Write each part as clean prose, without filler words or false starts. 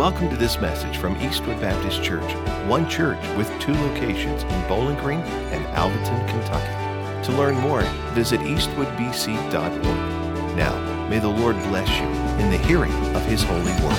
Welcome to this message from Eastwood Baptist Church, one church with two locations in Bowling Green and Alvaton, Kentucky. To learn more, visit eastwoodbc.org. Now, may the Lord bless you in the hearing of His holy word.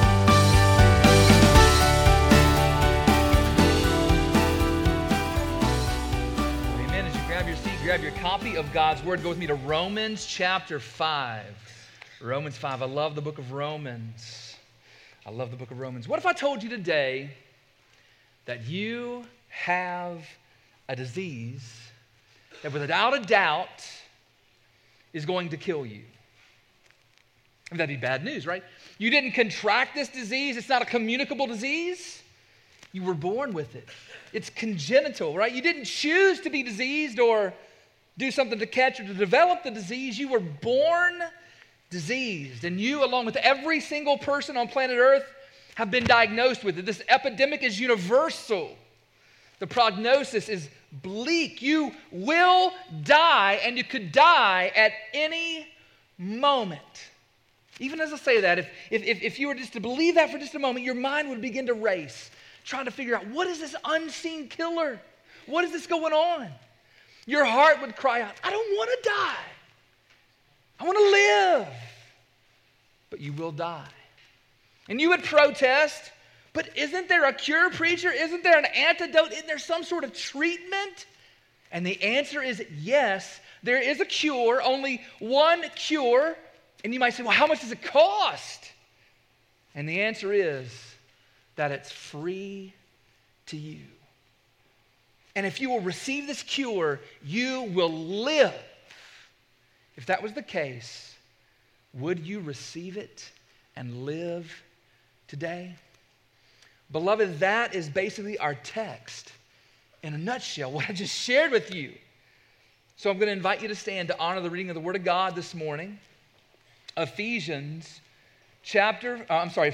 Amen. As you grab your seat, grab your copy of God's Word. Go with me to Romans chapter 5. Romans 5. I love the book of Romans. I love the book of Romans. What if I told you today that you have a disease that without a doubt is going to kill you? That'd be bad news, right? You didn't contract this disease. It's not a communicable disease. You were born with it. It's congenital, right? You didn't choose to be diseased or do something to catch or to develop the disease. You were born diseased. And you, along with every single person on planet Earth, have been diagnosed with it. This epidemic is universal. The prognosis is bleak. You will die, and you could die at any moment. Even as I say that, if you were just to believe that for just a moment, your mind would begin to race, trying to figure out, what is this unseen killer? What is this going on? Your heart would cry out, I don't want to die. I want to live. But you will die. And you would protest, but isn't there a cure, preacher? Isn't there an antidote? Isn't there some sort of treatment? And the answer is yes, there is a cure, only one cure. And you might say, well, how much does it cost? And the answer is that it's free to you. And if you will receive this cure, you will live. If that was the case, would you receive it and live today? Beloved, that is basically our text in a nutshell, what I just shared with you. So I'm going to invite you to stand to honor the reading of the Word of God this morning. Romans chapter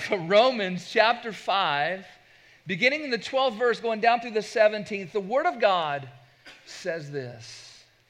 5, beginning in the 12th verse, going down through the 17th, the Word of God says this.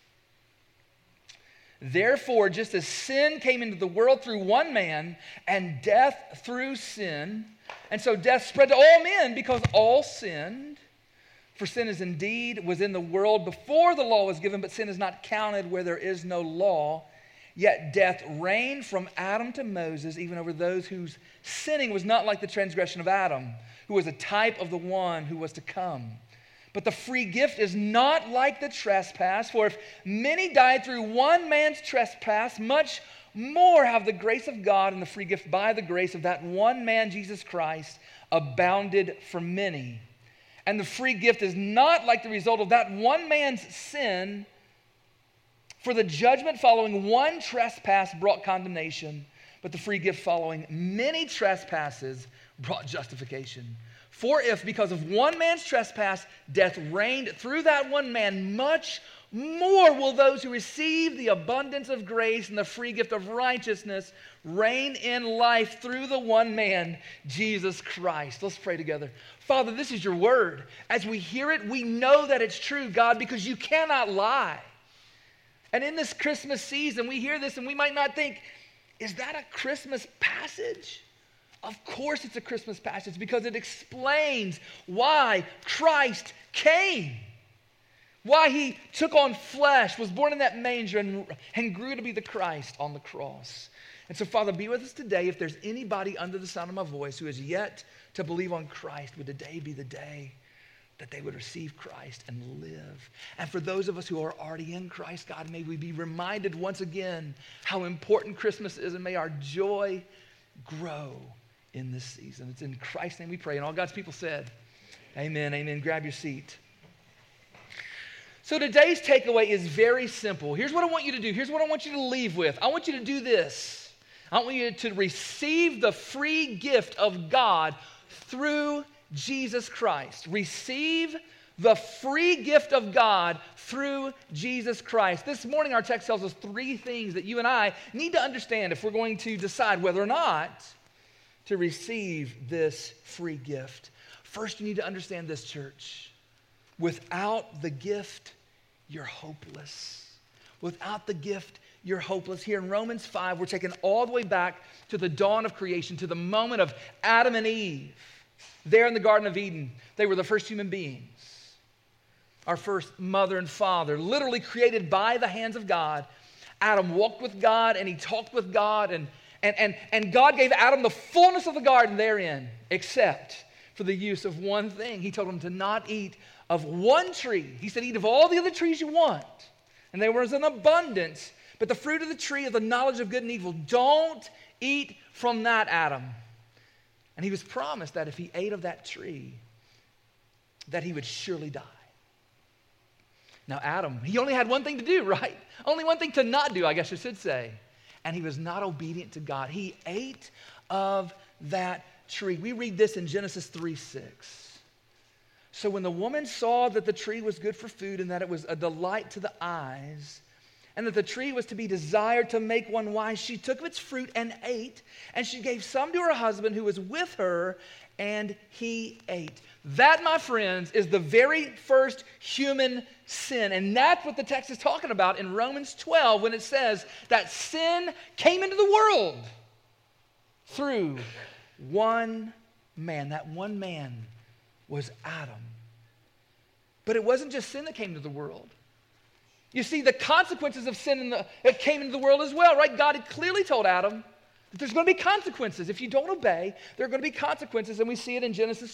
Therefore, just as sin came into the world through one man, and death through sin, and so death spread to all men because all sinned. For sin is indeed was in the world before the law was given, but sin is not counted where there is no law. Yet death reigned from Adam to Moses, even over those whose sinning was not like the transgression of Adam, who was a type of the one who was to come. But the free gift is not like the trespass, for if many died through one man's trespass, much more have the grace of God and the free gift by the grace of that one man, Jesus Christ, abounded for many. And the free gift is not like the result of that one man's sin, for the judgment following one trespass brought condemnation, but the free gift following many trespasses brought justification. For if, because of one man's trespass, death reigned through that one man, much more will those who receive the abundance of grace and the free gift of righteousness reign in life through the one man, Jesus Christ. Let's pray together. Father, this is your word. As we hear it, we know that it's true, God, because you cannot lie. And in this Christmas season, we hear this and we might not think, is that a Christmas passage? Of course it's a Christmas passage because it explains why Christ came, why he took on flesh, was born in that manger, and grew to be the Christ on the cross. And so, Father, be with us today. If there's anybody under the sound of my voice who has yet to believe on Christ, would today be the day that they would receive Christ and live. And for those of us who are already in Christ, God, may we be reminded once again how important Christmas is, and may our joy grow in this season. It's in Christ's name we pray. And all God's people said, amen, amen. Grab your seat. So today's takeaway is very simple. Here's what I want you to do. Here's what I want you to leave with. I want you to do this. I want you to receive the free gift of God through Jesus Christ. Receive the free gift of God through Jesus Christ. This morning our text tells us three things that you and I need to understand if we're going to decide whether or not to receive this free gift. First, you need to understand this, church. Without the gift, you're hopeless. Without the gift, you're hopeless. Here in Romans 5, we're taken all the way back to the dawn of creation, to the moment of Adam and Eve. There in the Garden of Eden, they were the first human beings. Our first mother and father, literally created by the hands of God. Adam walked with God and he talked with God, and God gave Adam the fullness of the garden therein, except for the use of one thing. He told him to not eat of one tree. He said, eat of all the other trees you want. And there was an abundance, but the fruit of the tree of the knowledge of good and evil, don't eat from that, Adam. And he was promised that if he ate of that tree, that he would surely die. Now Adam, he only had one thing to do, right? Only one thing to not do, I guess you should say. And he was not obedient to God. He ate of that tree. We read this in Genesis 3:6. So when the woman saw that the tree was good for food and that it was a delight to the eyes, and that the tree was to be desired to make one wise, she took of its fruit and ate, and she gave some to her husband who was with her, and he ate. That, my friends, is the very first human sin. And that's what the text is talking about in Romans 12 when it says that sin came into the world through one man. That one man was Adam. But it wasn't just sin that came into the world. You see, the consequences of sin it came into the world as well, right? God had clearly told Adam that there's going to be consequences. If you don't obey, there are going to be consequences, and we see it in Genesis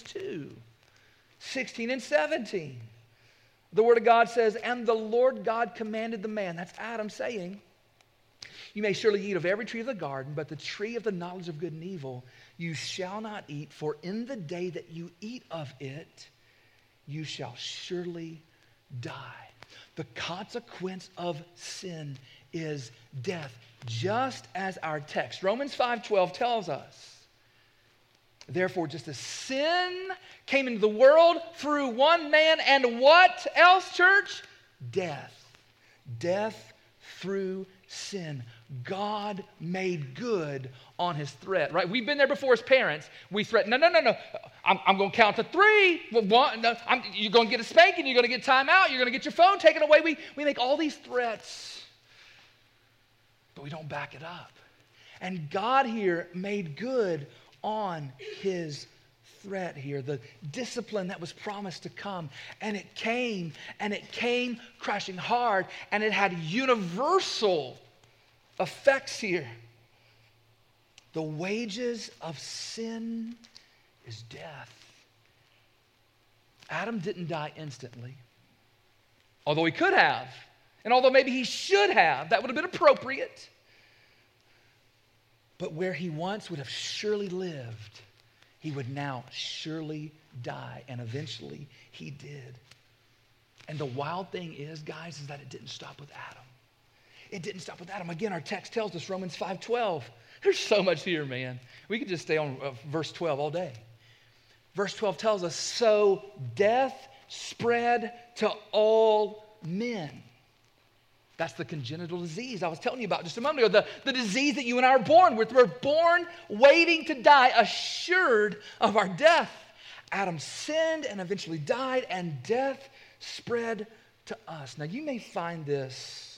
2:16 and 17. The Word of God says, and the Lord God commanded the man, that's Adam saying, you may surely eat of every tree of the garden, but the tree of the knowledge of good and evil you shall not eat, for in the day that you eat of it, you shall surely die. The consequence of sin is death, just as our text, Romans 5:12, tells us. Therefore, just as sin came into the world through one man, and what else, church? Death. Death through sin. God made good on his threat, right? We've been there before as parents. We threaten, no. I'm going to count to 3. You're going to get a spanking. You're going to get time out. You're going to get your phone taken away. We make all these threats, but we don't back it up. And God here made good on his threat here, the discipline that was promised to come. And it came crashing hard, and it had universal effects here. The wages of sin is death. Adam didn't die instantly, although he could have, and although maybe he should have. That would have been appropriate. But where he once would have surely lived, he would now surely die, and eventually he did. And the wild thing is, guys, is that it didn't stop with Adam. It didn't stop with Adam. Again, our text tells us, Romans 5:12. There's so much here, man. We could just stay on verse 12 all day. Verse 12 tells us, so death spread to all men. That's the congenital disease I was telling you about just a moment ago. The disease that you and I are born with. We're born waiting to die, assured of our death. Adam sinned and eventually died, and death spread to us. Now, you may find this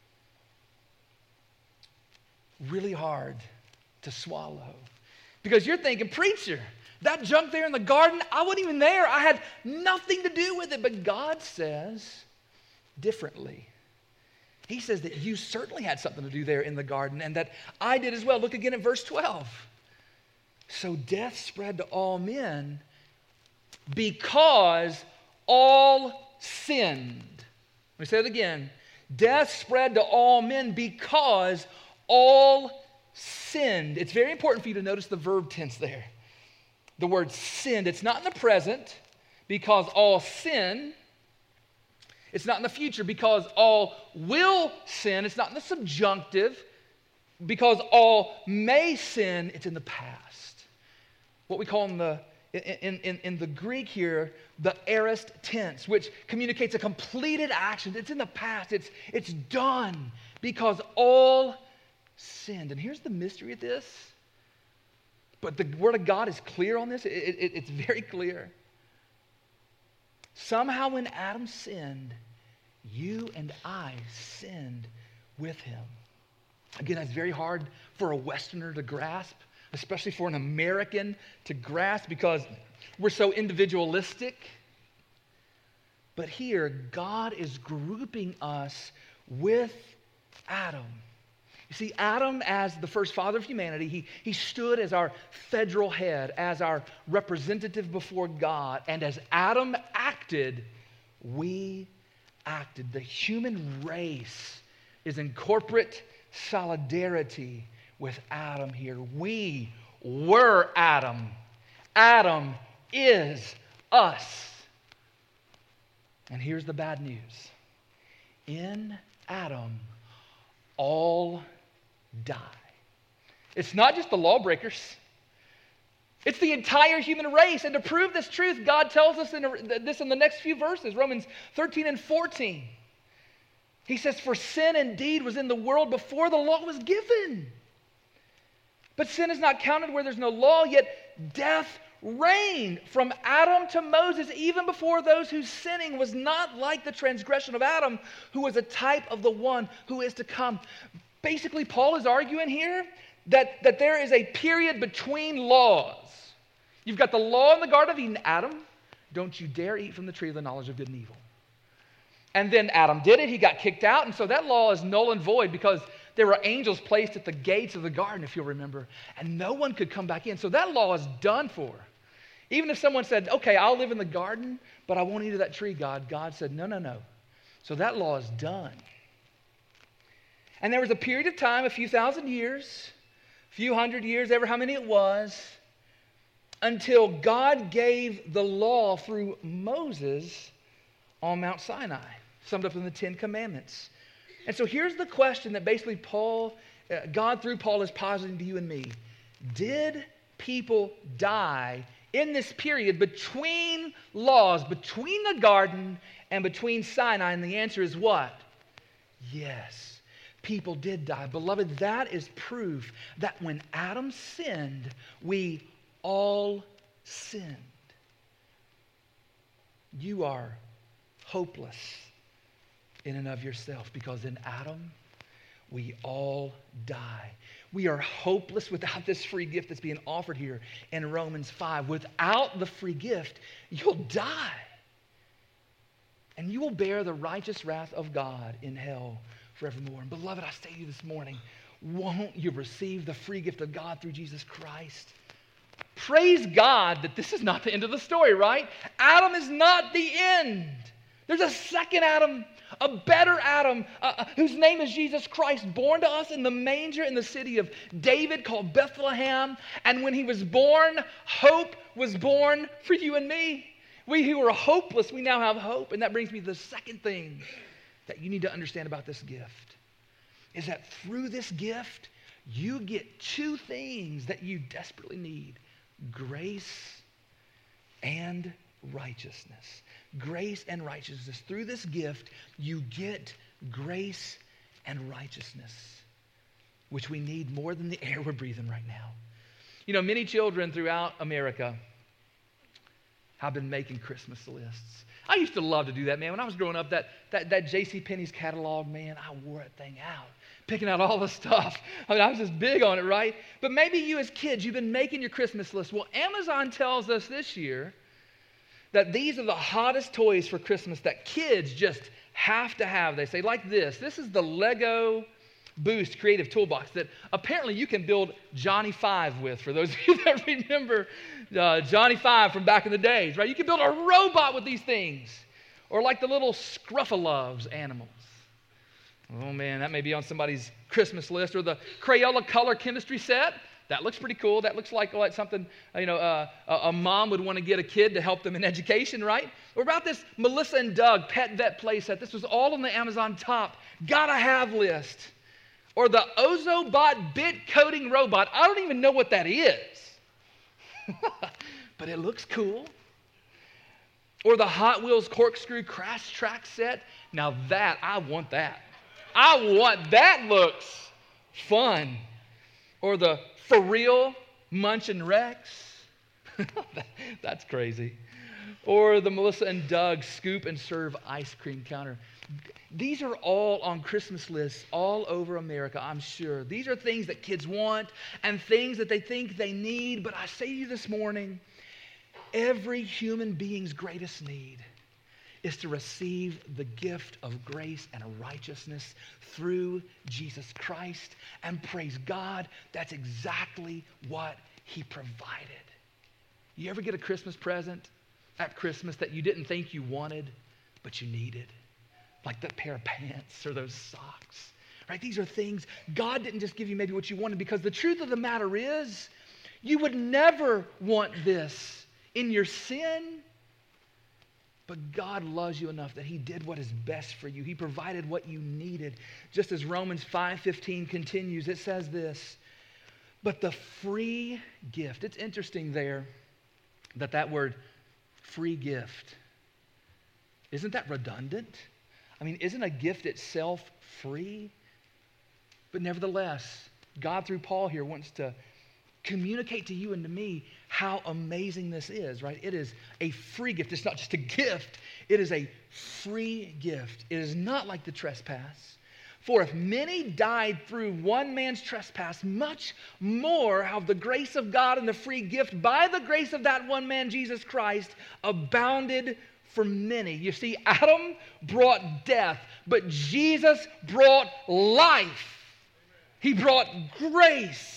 really hard to swallow, because you're thinking, preacher, that junk there in the garden, I wasn't even there. I had nothing to do with it. But God says differently. He says that you certainly had something to do there in the garden, and that I did as well. Look again at verse 12. So death spread to all men because all sinned. Let me say it again. Death spread to all men because all sinned. It's very important for you to notice the verb tense there. The word sinned. It's not in the present because all sin. It's not in the future because all will sin. It's not in the subjunctive because all may sin. It's in the past. What we call in the Greek here, the aorist tense, which communicates a completed action. It's in the past. It's done because all sinned. And here's the mystery of this. But the Word of God is clear on this. It's very clear. Somehow when Adam sinned, you and I sinned with him. Again, that's very hard for a Westerner to grasp, especially for an American to grasp because we're so individualistic. But here, God is grouping us with Adam. You see, Adam, as the first father of humanity, he stood as our federal head, as our representative before God. And as Adam acted, we acted. The human race is in corporate solidarity with Adam here. We were Adam. Adam is us. And here's the bad news. In Adam, all die. It's not just the lawbreakers. It's the entire human race. And to prove this truth, God tells us this in the next few verses, Romans 13 and 14. He says, for sin indeed was in the world before the law was given. But sin is not counted where there's no law, yet death reigned from Adam to Moses, even before those whose sinning was not like the transgression of Adam, who was a type of the one who is to come. Basically, Paul is arguing here that there is a period between laws. You've got the law in the Garden of Eden, Adam, don't you dare eat from the tree of the knowledge of good and evil. And then Adam did it, he got kicked out, and so that law is null and void because there were angels placed at the gates of the garden, if you'll remember, and no one could come back in. So that law is done for. Even if someone said, okay, I'll live in the garden, but I won't eat of that tree, God said, no. So that law is done. And there was a period of time, a few thousand years, a few hundred years, ever how many it was, until God gave the law through Moses on Mount Sinai, summed up in the Ten Commandments. And so here's the question that basically God through Paul is positing to you and me. Did people die in this period between laws, between the garden and between Sinai? And the answer is what? Yes, people did die. Beloved, that is proof that when Adam sinned, we all sinned. You are hopeless in and of yourself because in Adam, we all die. We are hopeless without this free gift that's being offered here in Romans 5. Without the free gift, you'll die. And you will bear the righteous wrath of God in hell forevermore. And beloved, I say to you this morning, won't you receive the free gift of God through Jesus Christ? Praise God that this is not the end of the story, right? Adam is not the end. There's a second Adam, a better Adam, whose name is Jesus Christ, born to us in the manger in the city of David called Bethlehem. And when he was born, hope was born for you and me. We who were hopeless, we now have hope. And that brings me to the second thing that you need to understand about this gift, is that through this gift, you get two things that you desperately need: grace and righteousness. Grace and righteousness. Through this gift, you get grace and righteousness, which we need more than the air we're breathing right now. You know, many children throughout America have been making Christmas lists. I used to love to do that, man. When I was growing up, that JCPenney's catalog, man, I wore that thing out, picking out all the stuff. I mean, I was just big on it, right? But maybe you as kids, you've been making your Christmas list. Well, Amazon tells us this year that these are the hottest toys for Christmas that kids just have to have. They say, like this. This is the Lego Boost Creative Toolbox that apparently you can build Johnny Five with, for those of you that remember Johnny Five from back in the days, right? You can build a robot with these things. Or like the little Scruffaloves animals. Oh man, that may be on somebody's Christmas list. Or the Crayola color chemistry set. That looks pretty cool. That looks like something, a mom would want to get a kid to help them in education, right? Or about this Melissa and Doug pet vet play set. This was all on the Amazon top. Gotta have list. Or the Ozobot bit coding robot. I don't even know what that is. But it looks cool. Or the Hot Wheels corkscrew crash track set. Now that, I want that. That looks fun. Or the For Real Munch and Rex. That's crazy. Or the Melissa and Doug scoop and serve ice cream counter. These are all on Christmas lists all over America, I'm sure. These are things that kids want and things that they think they need. But I say to you this morning, every human being's greatest need is to receive the gift of grace and righteousness through Jesus Christ. And praise God, that's exactly what He provided. You ever get a Christmas present at Christmas that you didn't think you wanted, but you needed? Like that pair of pants or those socks, right? These are things, God didn't just give you maybe what you wanted, because the truth of the matter is, you would never want this in your sin. But God loves you enough that He did what is best for you. He provided what you needed. Just as Romans 5:15 continues, it says this, but the free gift. It's interesting there that word free gift, isn't that redundant? I mean, isn't a gift itself free? But nevertheless, God through Paul here wants to communicate to you and to me how amazing this is, right? It is a free gift. It's not just a gift. It is a free gift. It is not like the trespass. For if many died through one man's trespass, much more have the grace of God and the free gift by the grace of that one man, Jesus Christ, abounded for many. You see, Adam brought death, but Jesus brought life. He brought grace.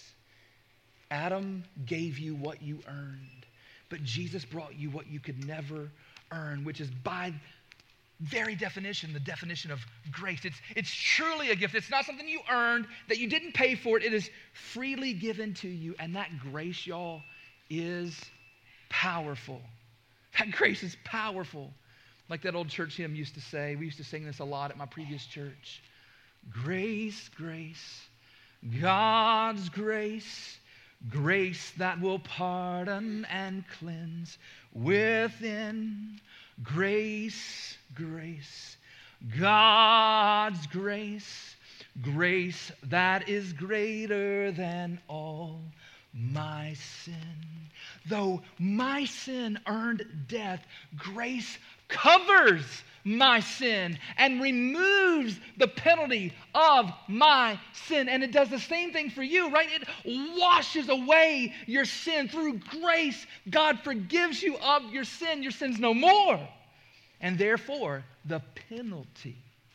Adam gave you what you earned, but Jesus brought you what you could never earn, which is by very definition, the definition of grace. It's truly a gift. It's not something you earned, that you didn't pay for it. It is freely given to you, and that grace, y'all, is powerful. That grace is powerful. Like that old church hymn used to say, we used to sing this a lot at my previous church. Grace, grace, God's grace, grace that will pardon and cleanse within. Grace, grace, God's grace, grace that is greater than all my sin. Though my sin earned death, grace covers my sin and removes the penalty of my sin. And it does the same thing for you, right? It washes away your sin. Through grace, God forgives you of your sin. Your sin's no more. And therefore, the penalty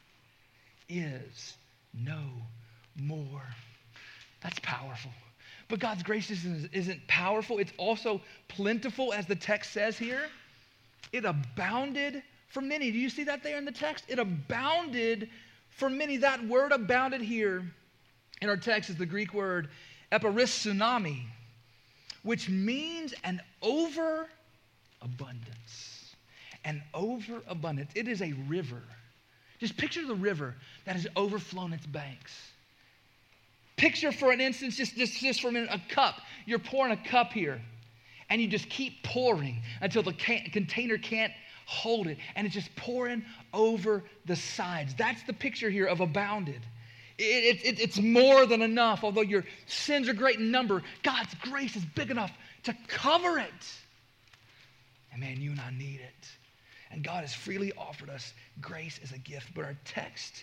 is no more. That's powerful. But God's grace isn't powerful. It's also plentiful, as the text says here. It abounded for many. Do you see that there in the text? It abounded for many. That word abounded here in our text is the Greek word eperissunami, which means an overabundance. An overabundance. It is a river. Just picture the river that has overflown its banks. Picture, for an instance, just for a minute, a cup. You're pouring a cup here, and you just keep pouring until the container can't hold it, and it's just pouring over the sides. That's the picture here of abounded. It's more than enough. Although your sins are great in number, God's grace is big enough to cover it. And man, you and I need it. And God has freely offered us grace as a gift. But our text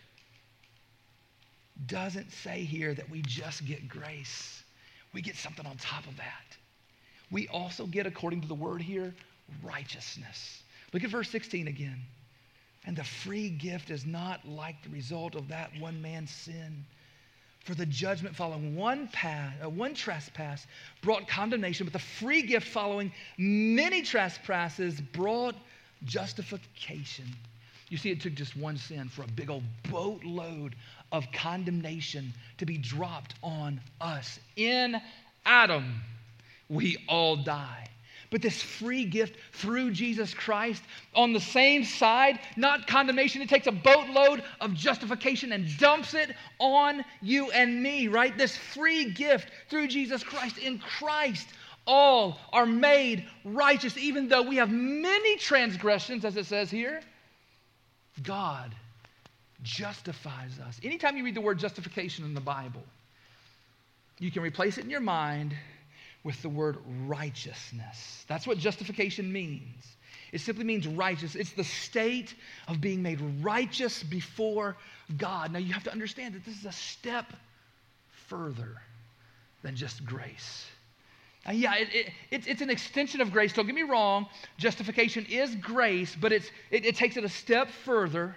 doesn't say here that we just get grace. We get something on top of that. We also get, according to the word here, righteousness. Look at verse 16 again. And the free gift is not like the result of that one man's sin. For the judgment following one trespass brought condemnation, but the free gift following many trespasses brought justification. You see, it took just one sin for a big old boatload of condemnation to be dropped on us. In Adam, we all die. But this free gift through Jesus Christ, on the same side, not condemnation, it takes a boatload of justification and dumps it on you and me, right? This free gift through Jesus Christ. In Christ, all are made righteous, even though we have many transgressions, as it says here. God justifies us. Anytime you read the word justification in the Bible, you can replace it in your mind with the word righteousness. That's what justification means. It simply means righteous. It's the state of being made righteous before God. Now you have to understand that this is a step further than just grace. Yeah, it's an extension of grace. Don't get me wrong. Justification is grace, but it takes it a step further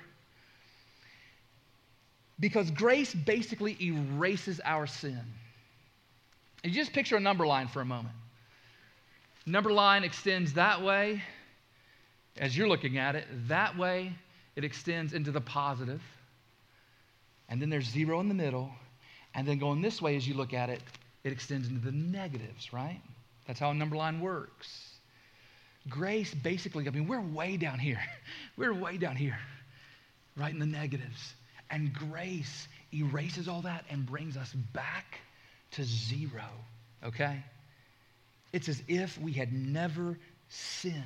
because grace basically erases our sin. And you just picture a number line for a moment. Number line extends that way as you're looking at it. That way it extends into the positive. And then there's 0 in the middle. And then going this way as you look at it, it extends into the negatives, right? That's how a number line works. Grace basically, we're way down here. We're way down here, right in the negatives. And grace erases all that and brings us back to 0, okay? It's as if we had never sinned.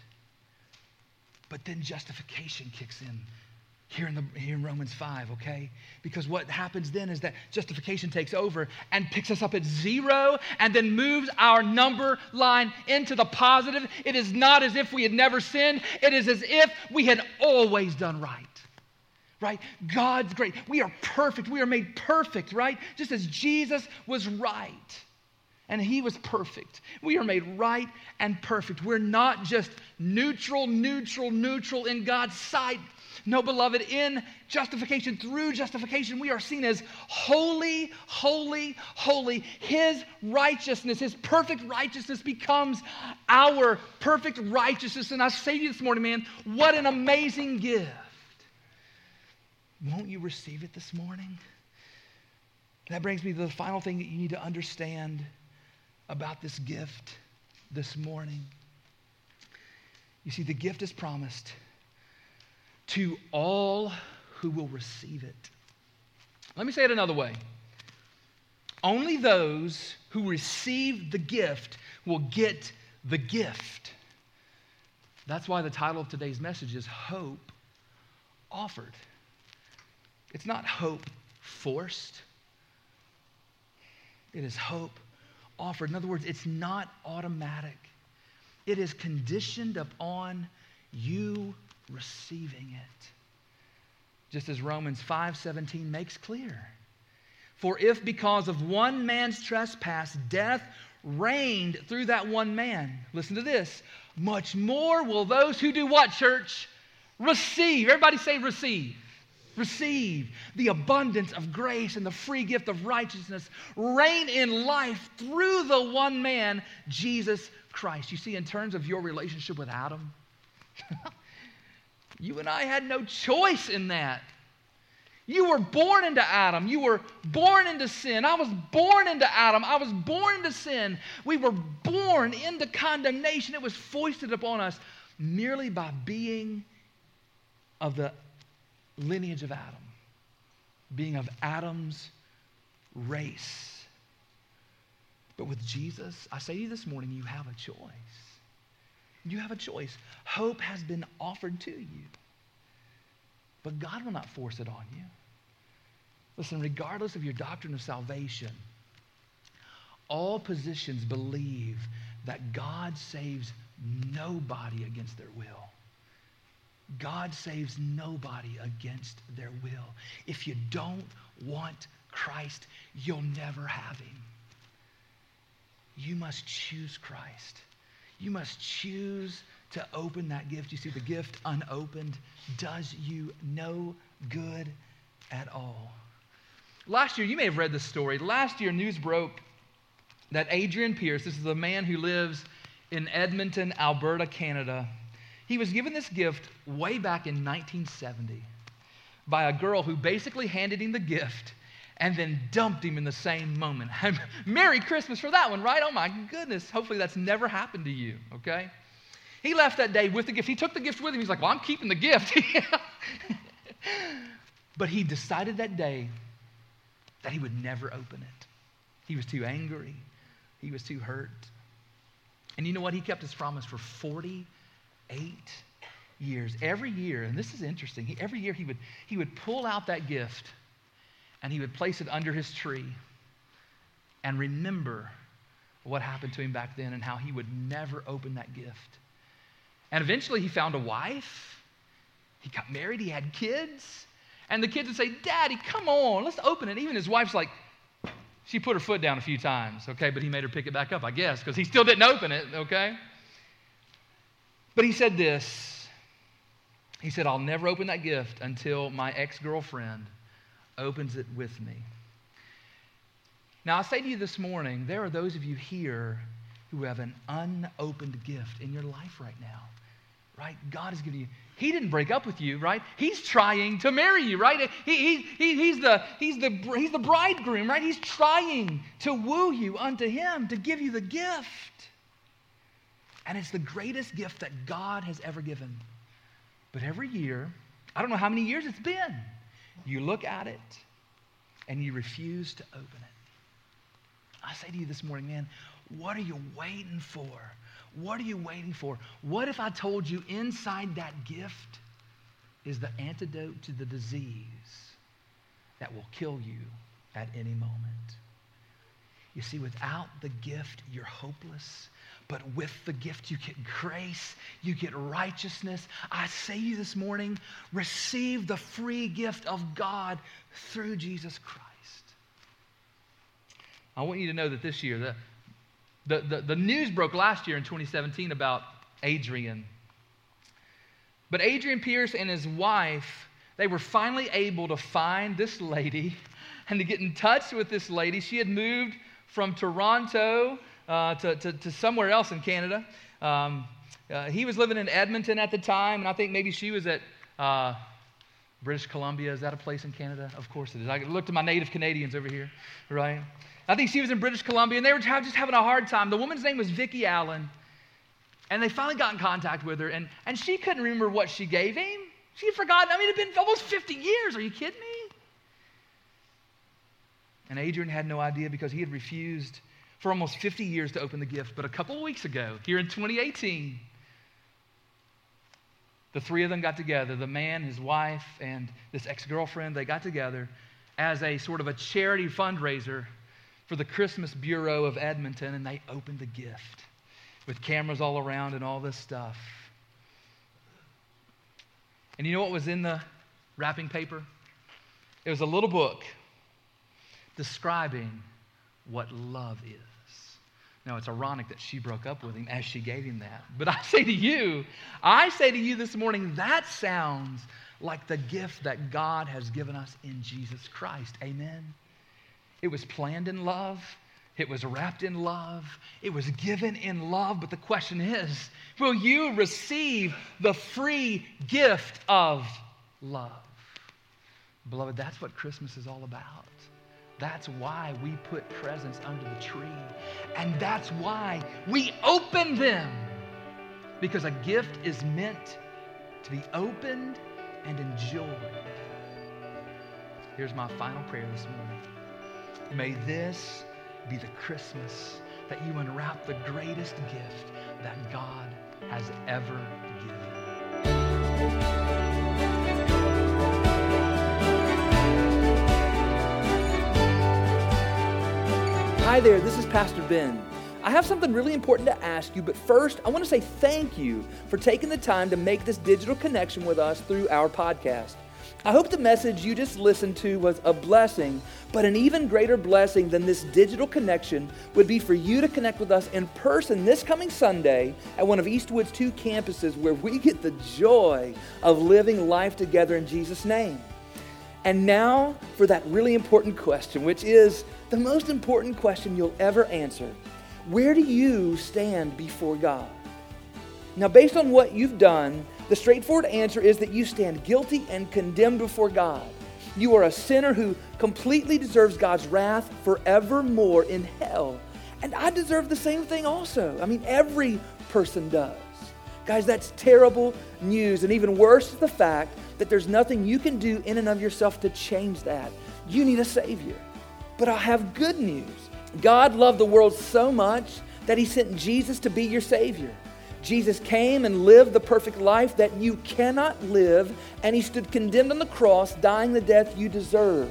But then justification kicks in here in Romans 5, okay? Because what happens then is that justification takes over and picks us up at 0 and then moves our number line into the positive. It is not as if we had never sinned. It is as if we had always done right. Right? God's great. We are perfect. We are made perfect, right? Just as Jesus was right and he was perfect. We are made right and perfect. We're not just neutral in God's sight. No, beloved, in justification, through justification, we are seen as holy, holy, holy. His righteousness, his perfect righteousness becomes our perfect righteousness. And I say to you this morning, man, what an amazing gift. Won't you receive it this morning? That brings me to the final thing that you need to understand about this gift this morning. You see, the gift is promised to all who will receive it. Let me say it another way. Only those who receive the gift will get the gift. That's why the title of today's message is Hope Offered. It's not hope forced. It is hope offered. In other words, it's not automatic. It is conditioned upon you receiving it. Just as Romans 5:17 makes clear. For if because of one man's trespass, death reigned through that one man. Listen to this. Much more will those who do what, church? Receive. Everybody say receive. Receive the abundance of grace and the free gift of righteousness. Reign in life through the one man, Jesus Christ. You see, in terms of your relationship with Adam, you and I had no choice in that. You were born into Adam. You were born into sin. I was born into Adam. I was born into sin. We were born into condemnation. It was foisted upon us merely by being of the lineage of Adam, being of Adam's race. But with Jesus, I say to you this morning, you have a choice. You have a choice. Hope has been offered to you, but God will not force it on you. Listen, regardless of your doctrine of salvation, all positions believe that God saves nobody against their will. God saves nobody against their will. If you don't want Christ, you'll never have him. You must choose Christ. You must choose to open that gift. You see, the gift unopened does you no good at all. Last year, you may have read this story. Last year, news broke that Adrian Pierce, this is a man who lives in Edmonton, Alberta, Canada, he was given this gift way back in 1970 by a girl who basically handed him the gift and then dumped him in the same moment. Merry Christmas for that one, right? Oh my goodness. Hopefully that's never happened to you, okay? He left that day with the gift. He took the gift with him. He's like, well, I'm keeping the gift. But he decided that day that he would never open it. He was too angry. He was too hurt. And you know what? He kept his promise for 48 years. Every year, and this is interesting, every year he would pull out that gift and he would place it under his tree and remember what happened to him back then and how he would never open that gift. And eventually he found a wife. He got married. He had kids. And the kids would say, Daddy, come on, let's open it. Even his wife's like, she put her foot down a few times, okay? But he made her pick it back up, I guess, because he still didn't open it, okay? But he said this. He said, I'll never open that gift until my ex-girlfriend opens it with me. Now, I say to you this morning, there are those of you here who have an unopened gift in your life right now, right? God has given you. He didn't break up with you, right? He's trying to marry you, right? He's the bridegroom, right? He's trying to woo you unto him, to give you the gift. And it's the greatest gift that God has ever given. But every year, I don't know how many years it's been, you look at it and you refuse to open it. I say to you this morning, man, what are you waiting for? What are you waiting for? What if I told you inside that gift is the antidote to the disease that will kill you at any moment? You see, without the gift, you're hopeless. But with the gift, you get grace, you get righteousness. I say to you this morning, receive the free gift of God through Jesus Christ. I want you to know that this year, the news broke last year in 2017 about Adrian. But Adrian Pierce and his wife, they were finally able to find this lady and to get in touch with this lady. She had moved from Toronto to somewhere else in Canada. He was living in Edmonton at the time, and I think maybe she was at British Columbia. Is that a place in Canada? Of course it is. I looked at my native Canadians over here, right? I think she was in British Columbia, and they were just having a hard time. The woman's name was Vicki Allen, and they finally got in contact with her, and she couldn't remember what she gave him. She had forgotten. I mean, it had been almost 50 years. Are you kidding me? And Adrian had no idea because he had refused for almost 50 years to open the gift. But a couple of weeks ago, here in 2018, the three of them got together, the man, his wife, and this ex-girlfriend. They got together as a sort of a charity fundraiser for the Christmas Bureau of Edmonton, and they opened the gift with cameras all around and all this stuff. And you know what was in the wrapping paper? It was a little book describing what love is. Now, it's ironic that she broke up with him as she gave him that. But I say to you this morning, that sounds like the gift that God has given us in Jesus Christ. Amen? It was planned in love. It was wrapped in love. It was given in love. But the question is, will you receive the free gift of love? Beloved, that's what Christmas is all about. That's why we put presents under the tree. And that's why we open them. Because a gift is meant to be opened and enjoyed. Here's my final prayer this morning. May this be the Christmas that you unwrap the greatest gift that God has ever given. Hi there, this is Pastor Ben. I have something really important to ask you, but first, I want to say thank you for taking the time to make this digital connection with us through our podcast. I hope the message you just listened to was a blessing, but an even greater blessing than this digital connection would be for you to connect with us in person this coming Sunday at one of Eastwood's 2 campuses where we get the joy of living life together in Jesus' name. And now for that really important question, which is the most important question you'll ever answer. Where do you stand before God? Now, based on what you've done, the straightforward answer is that you stand guilty and condemned before God. You are a sinner who completely deserves God's wrath forevermore in hell. And I deserve the same thing also. I mean, every person does. Guys, that's terrible news. And even worse is the fact that there's nothing you can do in and of yourself to change that. You need a Savior. But I have good news. God loved the world so much that He sent Jesus to be your Savior. Jesus came and lived the perfect life that you cannot live, and He stood condemned on the cross, dying the death you deserve.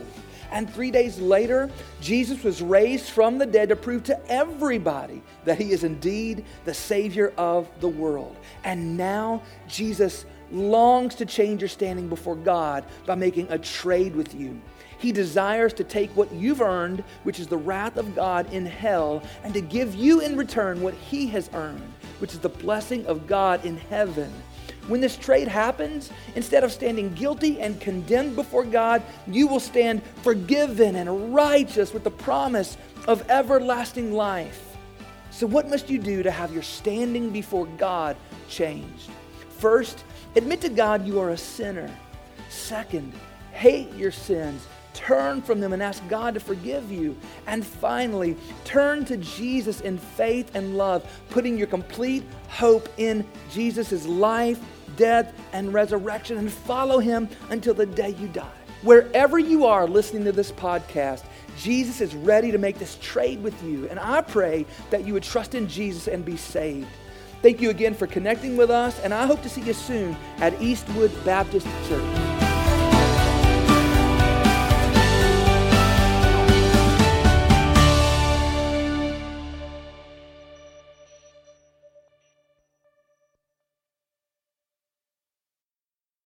And 3 days later, Jesus was raised from the dead to prove to everybody that he is indeed the Savior of the world. And now Jesus longs to change your standing before God by making a trade with you. He desires to take what you've earned, which is the wrath of God in hell, and to give you in return what he has earned, which is the blessing of God in heaven. When this trade happens, instead of standing guilty and condemned before God, you will stand forgiven and righteous with the promise of everlasting life. So what must you do to have your standing before God changed? First, admit to God you are a sinner. Second, hate your sins. Turn from them and ask God to forgive you. And finally, turn to Jesus in faith and love, putting your complete hope in Jesus' life, death, and resurrection, and follow him until the day you die. Wherever you are listening to this podcast, Jesus is ready to make this trade with you. And I pray that you would trust in Jesus and be saved. Thank you again for connecting with us, and I hope to see you soon at Eastwood Baptist Church.